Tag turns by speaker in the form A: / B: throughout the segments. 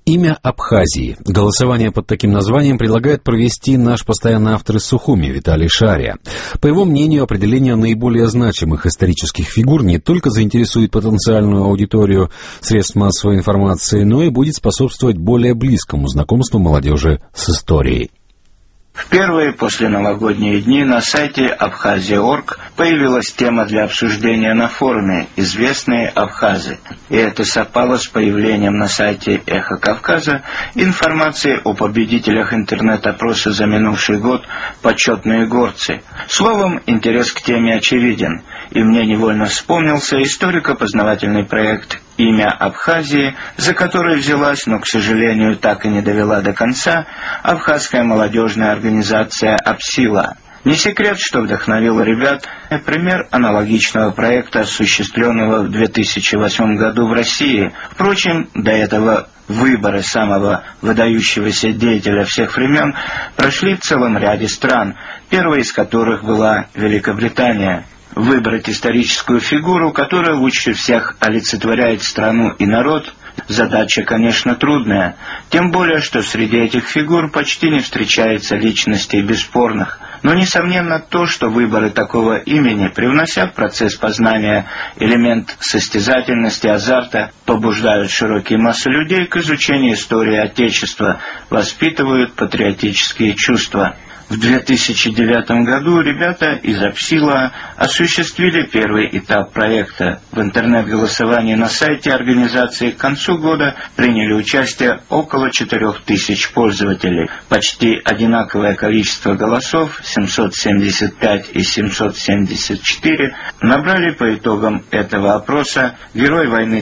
A: Имя Абхазии. Голосование под таким названием предлагает провести наш постоянный автор из Сухуми Виталий Шария. По его мнению, определение наиболее значимых исторических фигур не только заинтересует потенциальную аудиторию средств массовой информации, но и будет способствовать более близкому знакомству молодежи с историей.
B: В первые посленовогодние дни на сайте Abkhazia.org появилась тема для обсуждения на форуме «Известные абхазы». И это совпало с появлением на сайте «Эхо Кавказа» информации о победителях интернет-опроса за минувший год «Почетные горцы». Словом, интерес к теме очевиден, и мне невольно вспомнился историко-познавательный проект «Имя Абхазии», за который взялась, но, к сожалению, так и не довела до конца, абхазская молодежная организация «Апсила». Не секрет, что вдохновил ребят пример аналогичного проекта, осуществленного в 2008 году в России. Впрочем, до этого выборы самого выдающегося деятеля всех времен прошли в целом ряде стран, первой из которых была Великобритания. Выбрать историческую фигуру, которая лучше всех олицетворяет страну и народ, задача, конечно, трудная, тем более, что среди этих фигур почти не встречается личностей бесспорных. Но несомненно то, что выборы такого имени, привнося в процесс познания элемент состязательности, азарта, побуждают широкие массы людей к изучению истории Отечества, воспитывают патриотические чувства. В 2009 году ребята из Апсила осуществили первый этап проекта. В интернет-голосовании на сайте организации к концу года приняли участие около 4000 пользователей. Почти одинаковое количество голосов, 775 и 774, набрали по итогам этого опроса герой войны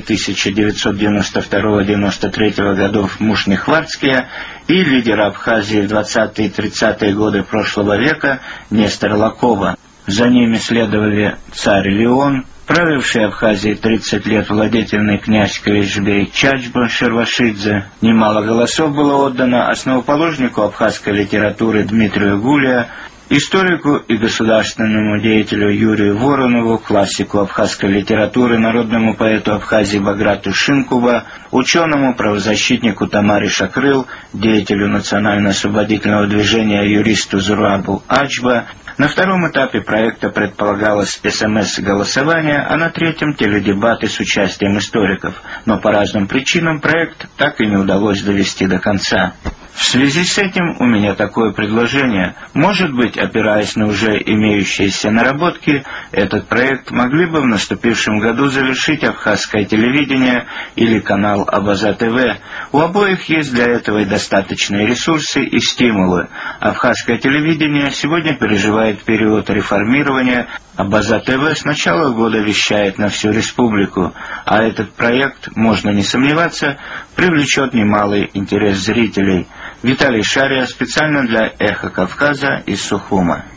B: 1992-93 годов Мушнихвардские и лидер Абхазии в 20-е и 30-е годы прошлого века Нестор Лакова. За ними следовали царь Леон, правивший Абхазией 30 лет владетельный князь Калишбей Чачба Шервашидзе. Немало голосов было отдано основоположнику абхазской литературы Дмитрию Гулия, историку и государственному деятелю Юрию Воронову, классику абхазской литературы, народному поэту Абхазии Баграту Шинкува, ученому-правозащитнику Тамаре Шакрыл, деятелю национально-освободительного движения юристу Зурабу Ачба. На втором этапе проекта предполагалось СМС-голосование, а на третьем – теледебаты с участием историков. Но по разным причинам проект так и не удалось довести до конца. В связи с этим у меня такое предложение. Может быть, опираясь на уже имеющиеся наработки, этот проект могли бы в наступившем году завершить абхазское телевидение или канал Абаза ТВ. У обоих есть для этого и достаточные ресурсы и стимулы. Абхазское телевидение сегодня переживает период реформирования. Абаза ТВ с начала года вещает на всю республику, а этот проект, можно не сомневаться, привлечет немалый интерес зрителей. Виталий Шария специально для «Эхо Кавказа» из Сухума.